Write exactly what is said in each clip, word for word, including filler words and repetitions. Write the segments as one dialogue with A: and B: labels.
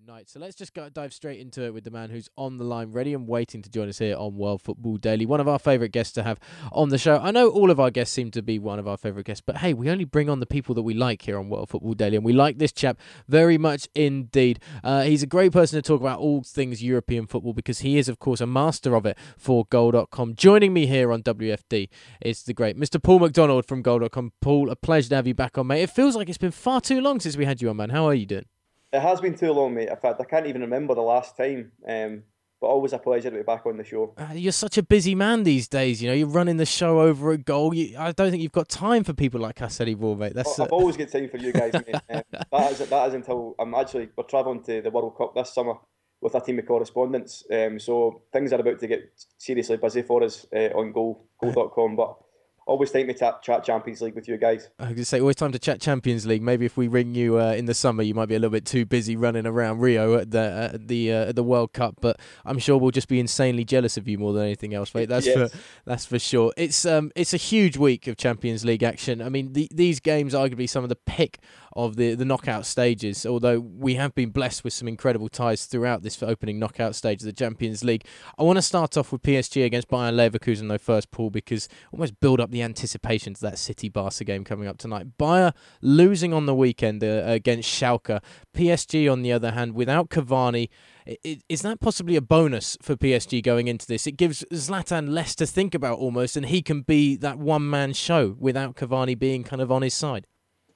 A: night. So let's just go dive straight into it with the man who's on the line, ready and waiting to join us here on World Football Daily. One of our favourite guests to have on the show. I know all of our guests seem to be one of our favourite guests, but hey, we only bring on the people that we like here on World Football Daily, and we like this chap very much indeed. Uh, he's a great person to talk about all things European football because he is, of course, a master of it for goal dot com. Joining me here on W F D is the great Mister Paul McDonald from goal dot com. Paul, a pleasure to have you back on, mate. It feels like it's been far too long since we had you on, man. How are you doing?
B: It has been too long, mate. In fact, I can't even remember the last time. Um, but always a pleasure to be back on the show.
A: Uh, you're such a busy man these days. You know, you're running the show over at goal. You, I don't think you've got time for people like us anymore, mate. That's. Uh...
B: I've always got time for you guys, mate. Um, that is that is until I'm actually we're travelling to the World Cup this summer with a team of correspondents. Um, so things are about to get seriously busy for us uh, on goal goal dot com. But always time to chat, chat Champions League with you guys.
A: I was going to say, always time to chat Champions League. Maybe if we ring you uh, in the summer, you might be a little bit too busy running around Rio at the at the uh, at the World Cup. But I'm sure we'll just be insanely jealous of you more than anything else, mate. That's
B: yes.
A: for that's for sure. It's um it's a huge week of Champions League action. I mean, the, these games are arguably some of the pick of the, the knockout stages, although we have been blessed with some incredible ties throughout this opening knockout stage of the Champions League. I want to start off with P S G against Bayern Leverkusen though first, Paul, because almost build up the anticipation to that City-Barca game coming up tonight. Bayern losing on the weekend uh, against Schalke. P S G, on the other hand, without Cavani, is that possibly a bonus for P S G going into this? It gives Zlatan less to think about almost, and he can be that one-man show without Cavani being kind of on his side.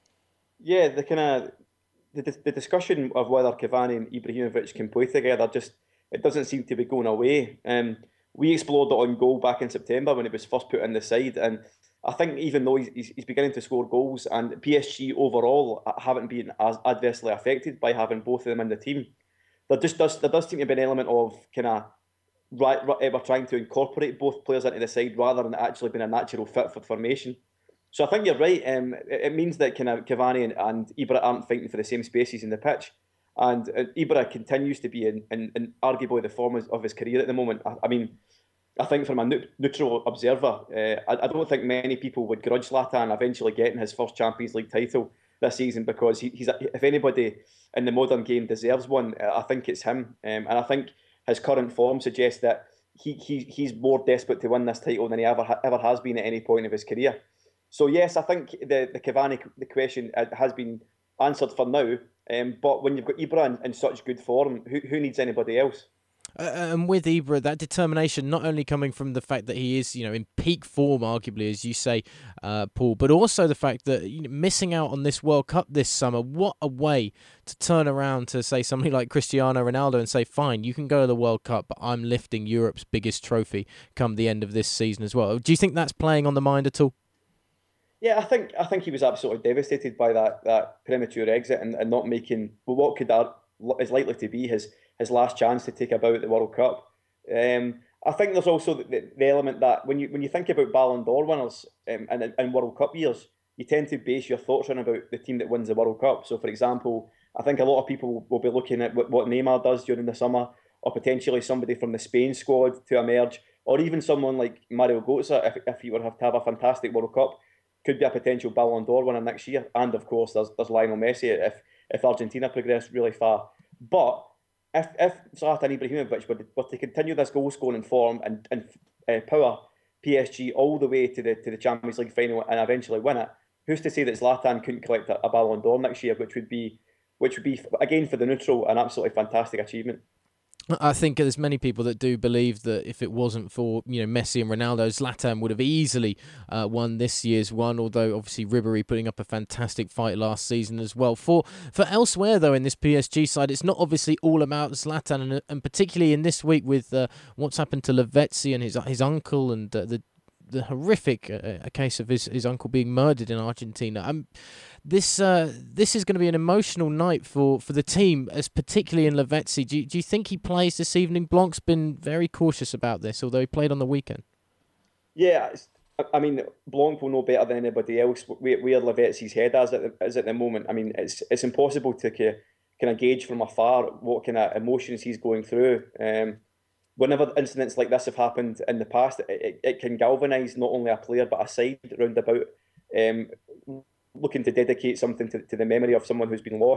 B: Yeah, the kind of the, the discussion of whether Cavani and Ibrahimovic can play together just it doesn't seem to be going away. Um, we explored it on goal back in September when it was first put in the side, and I think even though he's, he's beginning to score goals, and P S G overall haven't been as adversely affected by having both of them in the team, there just does there does seem to be an element of kind of right, right we're trying to incorporate both players into the side rather than actually being a natural fit for the formation. So I think you're right. Um, it, it means that kind of Cavani and, and Ibra aren't fighting for the same spaces in the pitch, and uh, Ibra continues to be in, in, in arguably the form of his career at the moment. I, I mean, I think from a neutral observer, uh, I, I don't think many people would grudge Zlatan eventually getting his first Champions League title this season because he, he's if anybody in the modern game deserves one, I think it's him. Um, and I think his current form suggests that he, he he's more desperate to win this title than he ever ever has been at any point of his career. So yes, I think the the Cavani the question has been answered for now. Um, but when you've got Ibra in, in such good form, who who needs anybody else?
A: Uh, and with Ibra, that determination not only coming from the fact that he is, you know, in peak form, arguably, as you say, uh, Paul, but also the fact that you know, missing out on this World Cup this summer, what a way to turn around to, say, somebody like Cristiano Ronaldo and say, fine, you can go to the World Cup, but I'm lifting Europe's biggest trophy come the end of this season as well. Do you think that's playing on the mind at all?
B: Yeah, I think I think he was absolutely devastated by that that premature exit and, and not making well, what could that is likely to be his his last chance to take about the World Cup. Um, I think there's also the, the element that when you when you think about Ballon d'Or winners um, and in World Cup years, you tend to base your thoughts on about the team that wins the World Cup. So, for example, I think a lot of people will be looking at what, what Neymar does during the summer, or potentially somebody from the Spain squad to emerge, or even someone like Mario Götze if if he would have to have a fantastic World Cup. Could be a potential Ballon d'Or winner next year, and of course there's there's Lionel Messi if if Argentina progress really far. But if if Zlatan Ibrahimovic were, were to continue this goal scoring form and and uh, power P S G all the way to the to the Champions League final and eventually win it, who's to say that Zlatan couldn't collect a, a Ballon d'Or next year, which would be which would be again for the neutral an absolutely fantastic achievement.
A: I think there's many people that do believe that if it wasn't for you know Messi and Ronaldo, Zlatan would have easily uh, won this year's one. Although obviously Ribéry putting up a fantastic fight last season as well. For for elsewhere though in this P S G side, it's not obviously all about Zlatan, and, and particularly in this week with uh, what's happened to Lavezzi and his his uncle and uh, the the horrific uh, a case of his, his uncle being murdered in Argentina. Um, this uh, this is going to be an emotional night for, for the team, as particularly in Lavezzi. Do you, do you think he plays this evening? Blanc's been very cautious about this, although he played on the weekend.
B: Yeah, I mean, Blanc will know better than anybody else where, where Lavezzi's head is at, the, is at the moment. I mean, it's it's impossible to kind of gauge from afar what kind of emotions he's going through. Um, whenever incidents like this have happened in the past, it, it, it can galvanise not only a player but a side round about um, looking to dedicate something to, to the memory of someone who's been lost.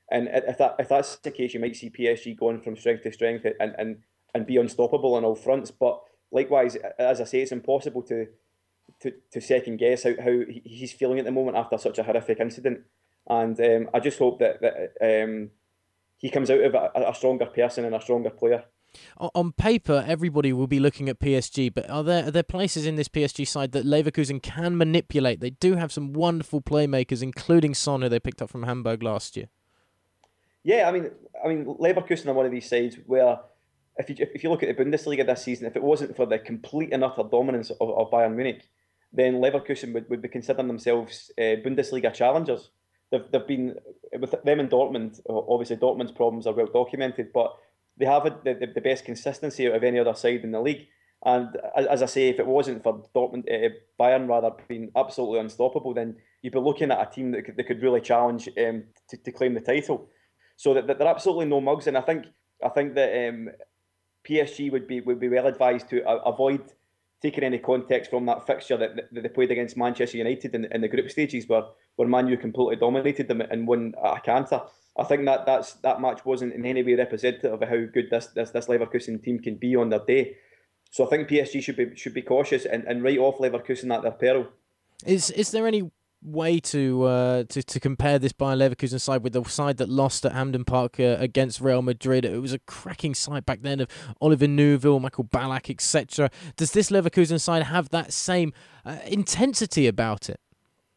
B: And if that if that's the case, you might see P S G going from strength to strength and and and be unstoppable on all fronts. But likewise, as I say, it's impossible to to, to second guess how, how he's feeling at the moment after such a horrific incident. And um, I just hope that that um, he comes out of it a, a stronger person and a stronger player.
A: On paper, everybody will be looking at P S G, but are there are there places in this P S G side that Leverkusen can manipulate? They do have some wonderful playmakers, including Son, who they picked up from Hamburg last year.
B: Yeah, I mean, I mean, Leverkusen are one of these sides where, if you if you look at the Bundesliga this season, if it wasn't for the complete and utter dominance of, of Bayern Munich, then Leverkusen would, would be considering themselves uh, Bundesliga challengers. They've they've been with them and Dortmund. Obviously, Dortmund's problems are well documented, but they have had the, the, the best consistency out of any other side in the league. And as I say, if it wasn't for Dortmund, uh, Bayern rather being absolutely unstoppable, then you'd be looking at a team that could, that could really challenge um, to, to claim the title. So that, that they're absolutely no mugs, and I think I think that um, P S G would be would be well advised to uh, avoid taking any context from that fixture that, that they played against Manchester United in, in the group stages, where where Man U completely dominated them and won at a canter. I think that that's that match wasn't in any way representative of how good this this this Leverkusen team can be on their day. So I think P S G should be should be cautious and, and write off Leverkusen at their peril.
A: Is is there any way to uh, to to compare this Bayer Leverkusen side with the side that lost at Hampden Park uh, against Real Madrid? It was a cracking side back then of Oliver Neuville, Michael Ballack, et cetera. Does this Leverkusen side have that same uh, intensity about it?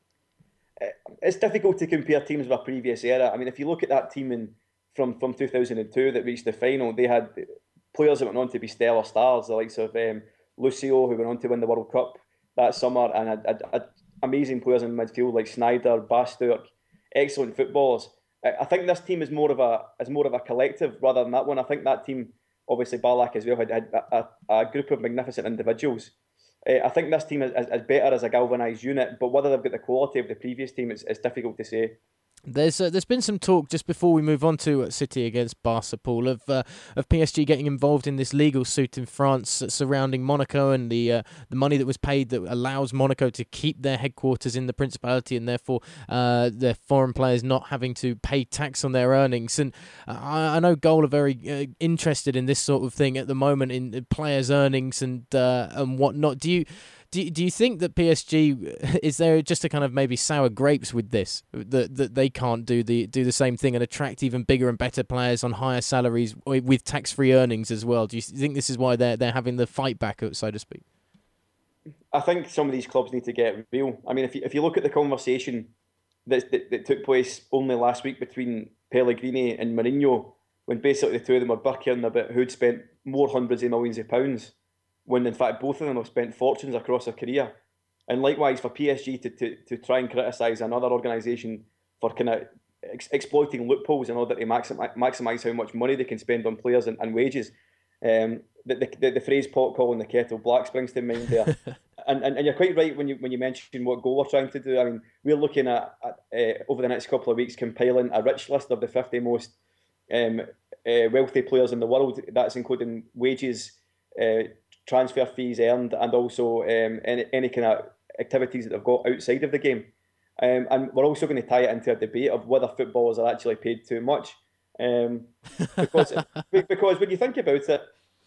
B: It's difficult to compare teams of a previous era. I mean, if you look at that team in from from two thousand two that reached the final, they had players that went on to be stellar stars, the likes of um, Lucio, who went on to win the World Cup that summer, and a, a, a amazing players in midfield like Sneijder, Basturk, excellent footballers. I think this team is more of a is more of a collective rather than that one. I think that team, obviously Ballack as well, had, had a, a group of magnificent individuals. Uh, I think this team is, is, is better as a galvanised unit, but whether they've got the quality of the previous team, it's, it's difficult to say.
A: There's uh, there's been some talk just before we move on to City against Barca, Paul, of uh, of P S G getting involved in this legal suit in France surrounding Monaco and the uh, the money that was paid that allows Monaco to keep their headquarters in the Principality and therefore uh, their foreign players not having to pay tax on their earnings. And I, I know Goal are very uh, interested in this sort of thing at the moment in players' earnings and uh, and whatnot. Do you? Do do you think that P S G, is there just a kind of maybe sour grapes with this, that that they can't do the do the same thing and attract even bigger and better players on higher salaries with tax-free earnings as well? Do you think this is why they're they're having the fight back, so to speak?
B: I think some of these clubs need to get real. I mean, if you if you look at the conversation that that, that took place only last week between Pellegrini and Mourinho, when basically the two of them were bickering about who'd spent more hundreds of millions of pounds, when in fact both of them have spent fortunes across their career. And likewise for P S G to, to, to try and criticise another organisation for kind of ex- exploiting loopholes in order to maximi- maximise how much money they can spend on players and, and wages. Um, the, the, the, the phrase pot calling the kettle black springs to mind there. and, and and you're quite right when you when you mention what Goal are trying to do. I mean, we're looking at, at uh, over the next couple of weeks compiling a rich list of the fifty most um, uh, wealthy players in the world. That's including wages, uh, transfer fees earned, and also um, any, any kind of activities that they've got outside of the game. Um, and we're also going to tie it into a debate of whether footballers are actually paid too much. Um, because because when you think about it,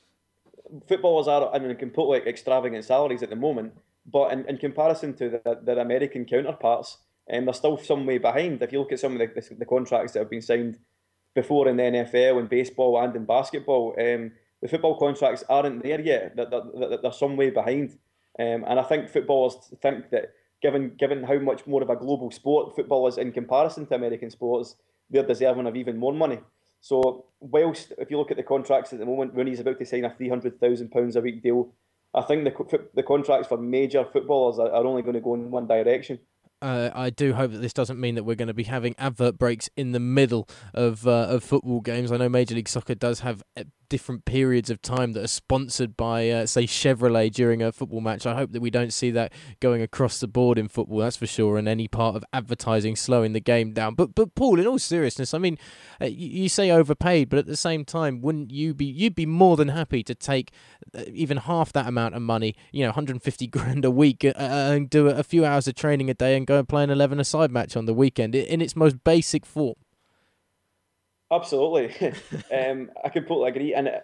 B: footballers are in completely extravagant salaries at the moment, but in, in comparison to the, their American counterparts, um, they're still some way behind. If you look at some of the, the, the contracts that have been signed before in the N F L, in baseball and in basketball, um, the football contracts aren't there yet. They're, they're, they're some way behind. Um, and I think footballers think that given given how much more of a global sport football is in comparison to American sports, they're deserving of even more money. So whilst, if you look at the contracts at the moment, Rooney's about to sign a three hundred thousand pounds a week deal, I think the the contracts for major footballers are, are only going to go in one direction.
A: Uh, I do hope that this doesn't mean that we're going to be having advert breaks in the middle of uh, of football games. I know Major League Soccer does have different periods of time that are sponsored by, uh, say, Chevrolet during a football match. I hope that we don't see that going across the board in football, that's for sure, and any part of advertising slowing the game down. But, but Paul, in all seriousness, I mean, uh, you, you say overpaid, but at the same time, wouldn't you be, you'd be more than happy to take uh, even half that amount of money, you know, one hundred fifty grand a week, uh, and do a few hours of training a day and go and play an eleven-a-side match on the weekend in its most basic form?
B: Absolutely. um, I completely agree. And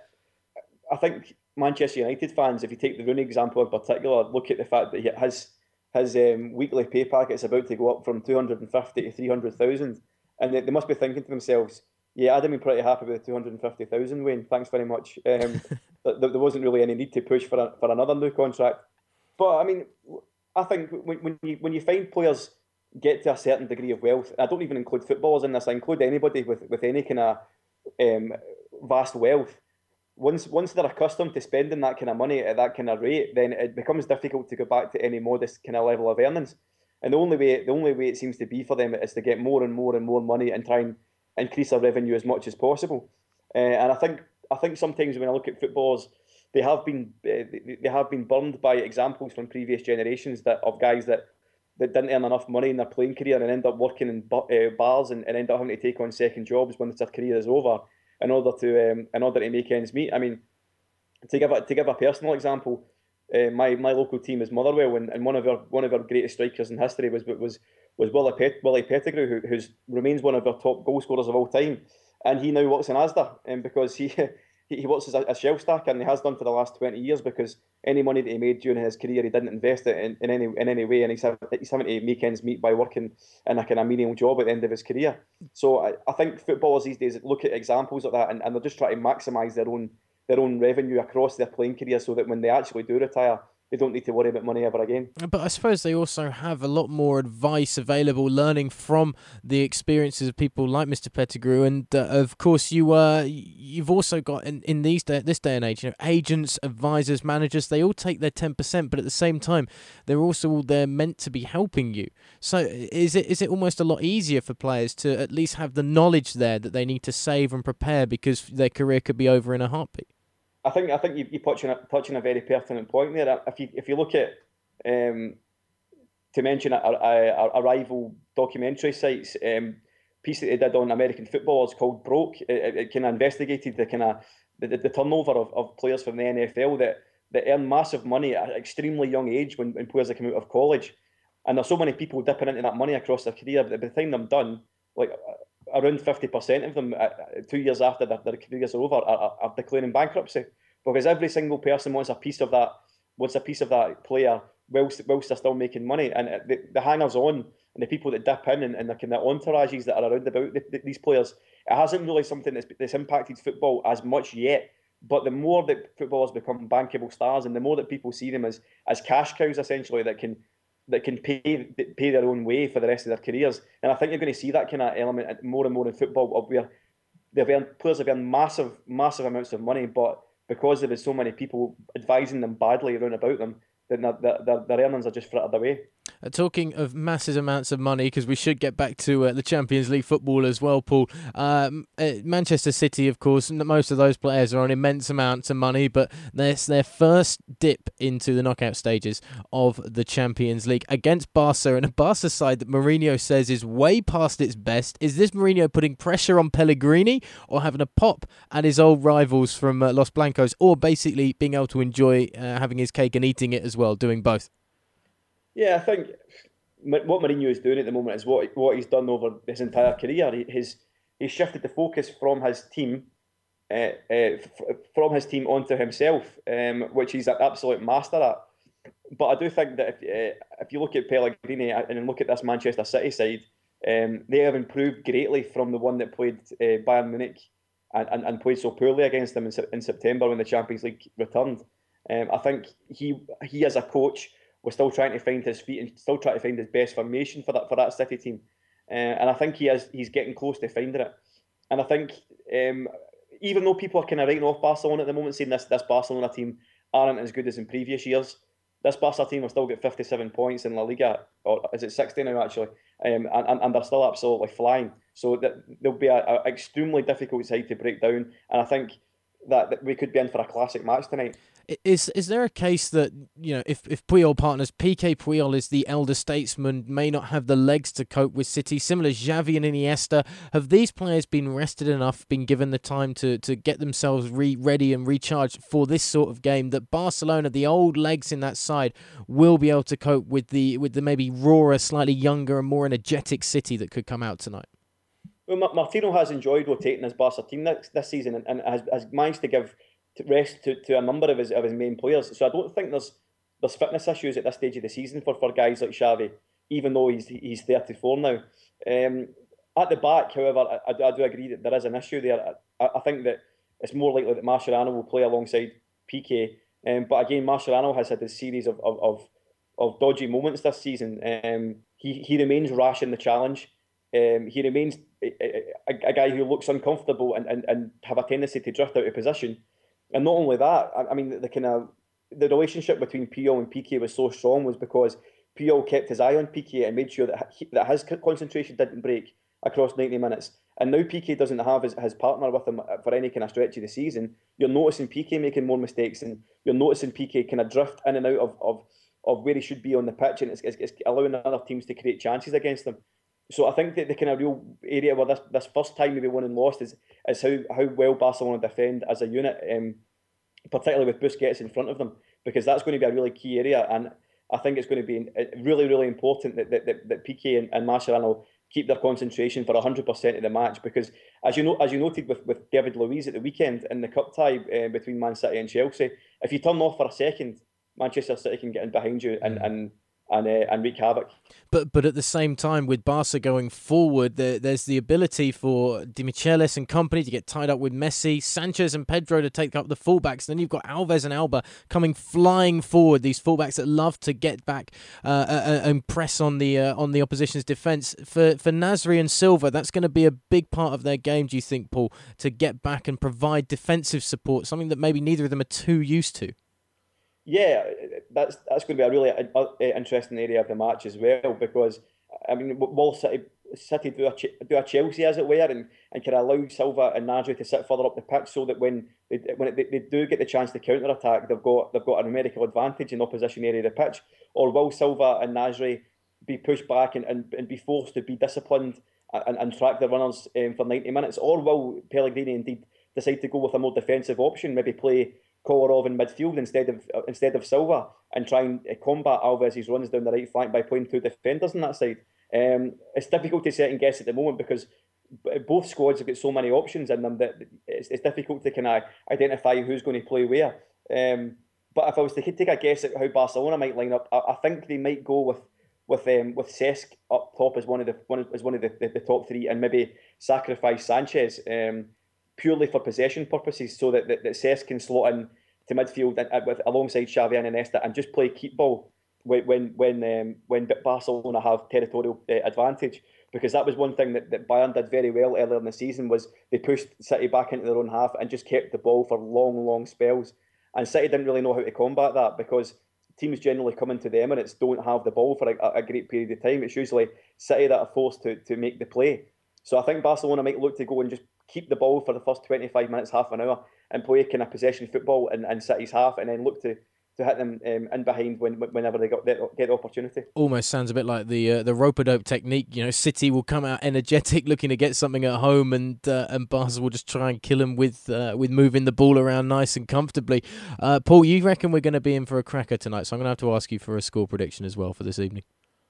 B: I think Manchester United fans, if you take the Rooney example in particular, look at the fact that he, his his um, weekly pay packet is about to go up from two hundred fifty to three hundred thousand, and they, they must be thinking to themselves, "Yeah, I'd have been pretty happy with two hundred fifty thousand, Wayne. Thanks very much." Um, there, there wasn't really any need to push for a, for another new contract. But I mean, I think when, when you when you find players get to a certain degree of wealth, I don't even include footballers in this. I include anybody with with any kind of um, vast wealth. Once once they're accustomed to spending that kind of money at that kind of rate, then it becomes difficult to go back to any modest kind of level of earnings. And the only way the only way it seems to be for them is to get more and more and more money and try and increase their revenue as much as possible. Uh, and I think I think sometimes when I look at footballers, they have been uh, they have been burned by examples from previous generations that of guys that, that didn't earn enough money in their playing career and end up working in uh, bars and, and end up having to take on second jobs when their career is over in order to um, in order to make ends meet. I mean, to give a, to give a personal example, uh, my my local team is Motherwell, and, and one of our one of our greatest strikers in history was was was Willie, Pet, Willie Pettigrew, who who's, remains one of our top goal scorers of all time, and he now works in Asda, and um, because he. He works as a, a shelf stacker, and he has done for the last twenty years, because any money that he made during his career, he didn't invest it in, in any in any way, and he's, having, he's having to make ends meet by working in a kind of menial job at the end of his career. So I, I think footballers these days look at examples of that, and, and they're just trying to maximise their own their own revenue across their playing career, so that when they actually do retire, they don't need to worry about money ever again.
A: But I suppose they also have a lot more advice available, learning from the experiences of people like Mister Pettigrew, and uh, of course you uh, you've also got in, in these day, this day and age, you know, agents, advisors, managers. They all take their ten percent, but at the same time, they're also all there meant to be helping you. So is it is it almost a lot easier for players to at least have the knowledge there that they need to save and prepare, because their career could be over in a heartbeat?
B: I think I think you you touch on a, touch on a very pertinent point there. If you if you look at um, to mention a, a, a rival documentary site's um, piece that they did on American football is called Broke. It, it, it kind of investigated the kind of the, the turnover of, of players from the N F L that that earn massive money at an extremely young age when, when players come out of college, and there's so many people dipping into that money across their career. But by the time they're done, like around fifty percent of them, uh, two years after their, their careers are over, are, are declaring bankruptcy, because every single person wants a piece of that, wants a piece of that player whilst, whilst they're still making money. And the, the hangers-on and the people that dip in, and, and the kind of entourages that are around about the, the, these players, it hasn't really something that's, that's impacted football as much yet. But the more that footballers become bankable stars, and the more that people see them as as cash cows, essentially, that can that can pay pay their own way for the rest of their careers. And I think you're going to see that kind of element more and more in football, where they've earned, players have earned massive, massive amounts of money, but because there is so many people advising them badly around about them, then their, their, their earnings are just frittered away.
A: Uh, talking of massive amounts of money, because we should get back to uh, the Champions League football as well, Paul. Um, uh, Manchester City, of course, most of those players are on immense amounts of money, but there's their first dip into the knockout stages of the Champions League against Barca, and a Barca side that Mourinho says is way past its best. Is this Mourinho putting pressure on Pellegrini, or having a pop at his old rivals from uh, Los Blancos, or basically being able to enjoy uh, having his cake and eating it as well, doing both?
B: Yeah, I think what Mourinho is doing at the moment is what what he's done over his entire career. He, he's he's shifted the focus from his team, uh, uh, f- from his team onto himself, um, which he's an absolute master at. But I do think that if uh, if you look at Pellegrini and look at this Manchester City side, um, they have improved greatly from the one that played uh, Bayern Munich and, and, and played so poorly against them in, in September when the Champions League returned. Um, I think he he as a coach was still trying to find his feet and still trying to find his best formation for that for that City team, uh, and I think he is he's getting close to finding it. And I think um, even though people are kind of writing off Barcelona at the moment, saying this this Barcelona team aren't as good as in previous years, this Barca team have still got fifty-seven points in La Liga, or is it sixty now actually, um, and, and they're still absolutely flying. So that there'll be an extremely difficult side to break down, and I think that, that we could be in for a classic match tonight.
A: Is is there a case that, you know, if, if Puyol partners, P K Puyol is the elder statesman, may not have the legs to cope with City, similar to Xavi and Iniesta? Have these players been rested enough, been given the time to, to get themselves re- ready and recharged for this sort of game, that Barcelona, the old legs in that side, will be able to cope with the with the maybe rawer, slightly younger and more energetic City that could come out tonight?
B: Well, Martino has enjoyed rotating his Barca team this, this season and, and has, has managed to give rest to, to a number of his of his main players. So I don't think there's there's fitness issues at this stage of the season for, for guys like Xavi, even though he's he's thirty-four now. Um, at the back, however, I, I do agree that there is an issue there. I, I think that it's more likely that Mascherano will play alongside Piqué. Um, but again, Mascherano has had a series of, of, of, of dodgy moments this season. Um, he, he remains rash in the challenge. Um, he remains a, a, a guy who looks uncomfortable and, and, and have a tendency to drift out of position. And not only that, I, I mean, the, the kind of the relationship between Puyol and Piqué was so strong was because Puyol kept his eye on Piqué and made sure that he, that his concentration didn't break across ninety minutes. And now Piqué doesn't have his, his partner with him for any kind of stretch of the season. You're noticing Piqué making more mistakes, and you're noticing Piqué kind of drift in and out of, of, of where he should be on the pitch, and it's, it's, it's allowing other teams to create chances against them. So I think that the kind of real area where this, this first time maybe won and lost is is how, how well Barcelona defend as a unit, um, particularly with Busquets in front of them, because that's going to be a really key area. And I think it's going to be really, really important that that, that, that Piqué and, and Mascherano keep their concentration for one hundred percent of the match, because as you know, as you noted with, with David Luiz at the weekend in the cup tie uh, between Man City and Chelsea, if you turn off for a second, Manchester City can get in behind you and, mm. and and uh, and wreak havoc.
A: But but at the same time, with Barca going forward, there, there's the ability for De Michelis and company to get tied up with Messi, Sanchez and Pedro to take up the fullbacks. Then you've got Alves and Alba coming flying forward. These fullbacks that love to get back uh, uh, and press on the uh, on the opposition's defence. For for Nasri and Silva, that's going to be a big part of their game. Do you think, Paul, to get back and provide defensive support, something that maybe neither of them are too used to?
B: Yeah, that's that's going to be a really uh, interesting area of the match as well, because I mean, will City City do a do a Chelsea as it were, and, and can allow Silva and Nasri to sit further up the pitch so that when they when they, they do get the chance to counter attack, they've got they've got a numerical advantage in the opposition area of the pitch, or will Silva and Nasri be pushed back and, and, and be forced to be disciplined and, and track the runners um, for ninety minutes, or will Pellegrini indeed decide to go with a more defensive option, maybe play Kolarov in midfield instead of uh, instead of Silva, and try and uh, combat Alves' runs down the right flank by playing two defenders on that side. Um, it's difficult to second guess at the moment because both squads have got so many options in them that it's, it's difficult to kind of identify who's going to play where. Um, but if I was to take a guess at how Barcelona might line up, I, I think they might go with with um, with Cesc up top as one of the one as one of the, the, the top three, and maybe sacrifice Sanchez um, purely for possession purposes, so that, that, that Cesc can slot in to midfield and, with, alongside Xavi and Iniesta and just play keep ball when when when, um, when Barcelona have territorial uh, advantage. Because that was one thing that, that Bayern did very well earlier in the season, was they pushed City back into their own half and just kept the ball for long, long spells. And City didn't really know how to combat that, because teams generally coming to the Emirates don't have the ball for a, a great period of time. It's usually City that are forced to, to make the play. So I think Barcelona might look to go and just keep the ball for the first twenty-five minutes, half an hour, and play kind of possession football in, in City's half, and then look to, to hit them um, in behind when, whenever they got get the opportunity.
A: Almost sounds a bit like the uh, the rope-a-dope technique. You know, City will come out energetic, looking to get something at home, and uh, and Barca will just try and kill them with uh, with moving the ball around nice and comfortably. Uh, Paul, you reckon we're going to be in for a cracker tonight? So I'm going to have to ask you for a score prediction as well for this evening.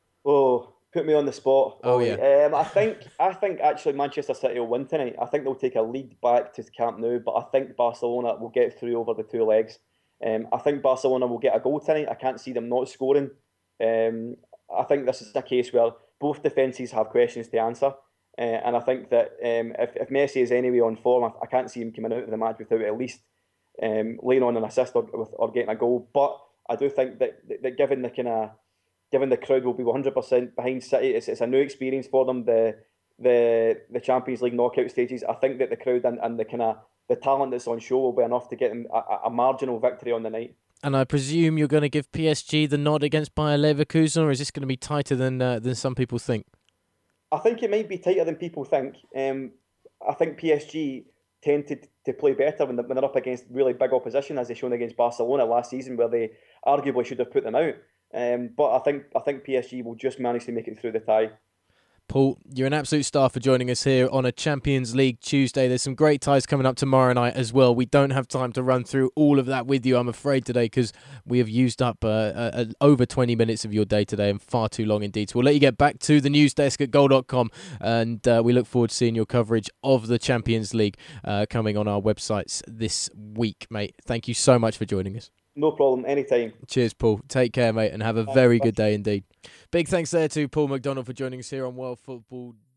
B: Oh, put me on the spot.
A: Oh yeah.
B: Um, I think I think actually Manchester City will win tonight. I think they'll take a lead back to Camp Nou, but I think Barcelona will get through over the two legs. Um, I think Barcelona will get a goal tonight. I can't see them not scoring. Um, I think this is a case where both defences have questions to answer, uh, and I think that um, if, if Messi is anyway on form, I, I can't see him coming out of the match without at least um, laying on an assist or, or getting a goal. But I do think that, that, that given the kind of given the crowd will be one hundred percent behind City, it's, it's a new experience for them, the the the Champions League knockout stages. I think that the crowd and, and the kind of the talent that's on show will be enough to get them a, a marginal victory on the night.
A: And I presume you're going to give P S G the nod against Bayer Leverkusen, or is this going to be tighter than uh, than some people think?
B: I think it might be tighter than people think. Um, I think P S G tend to, to play better when they're, when they're up against really big opposition, as they shown against Barcelona last season, where they arguably should have put them out. Um, but I think I think P S G will just manage to make it through the tie.
A: Paul, you're an absolute star for joining us here on a Champions League Tuesday. There's some great ties coming up tomorrow night as well. We don't have time to run through all of that with you, I'm afraid, today, because we have used up uh, uh, over twenty minutes of your day today and far too long indeed. So we'll let you get back to the news desk at goal dot com, and uh, we look forward to seeing your coverage of the Champions League uh, coming on our websites this week, mate. Thank you so much for joining us.
B: No problem, anytime.
A: Cheers, Paul. Take care, mate, and have a very good day indeed. Big thanks there to Paul McDonald for joining us here on World Football